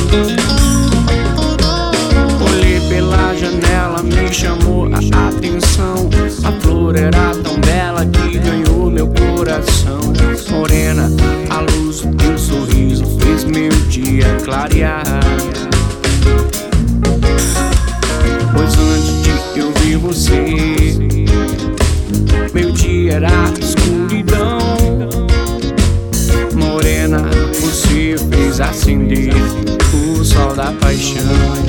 Olhei pela janela, me chamou a atenção. A flor era tão bela que ganhou meu coração. Morena, a luz do teu sorriso fez meu dia clarear. Pois antes de eu ver você, meu dia era escuridão. Morena, você fez acender o sol da paixão.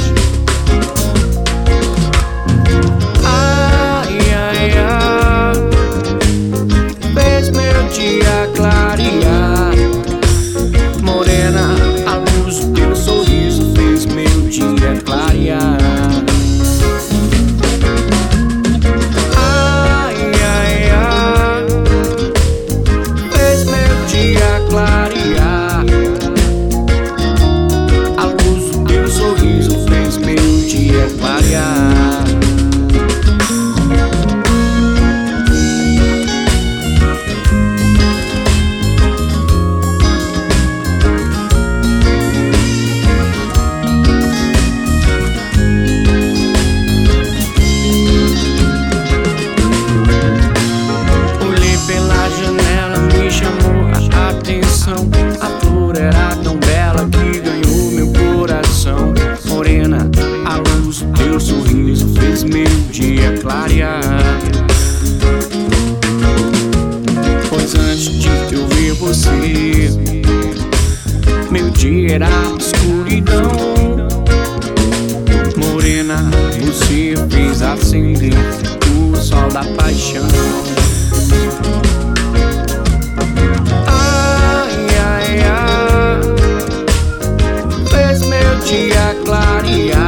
Ai, ai, ai, fez meu dia clarear. Morena, a luz do teu sorriso fez meu dia clarear. Ai, ai, ai, fez meu dia clarear. A luz do teu sorriso fez meu dia clarear. A flor era tão bela que ganhou meu coração. Morena, a luz do teu sorriso fez meu dia clarear. Pois antes de eu ver você, meu dia era escuridão. Morena, você fez acender o sol da paixão. Dia clarear.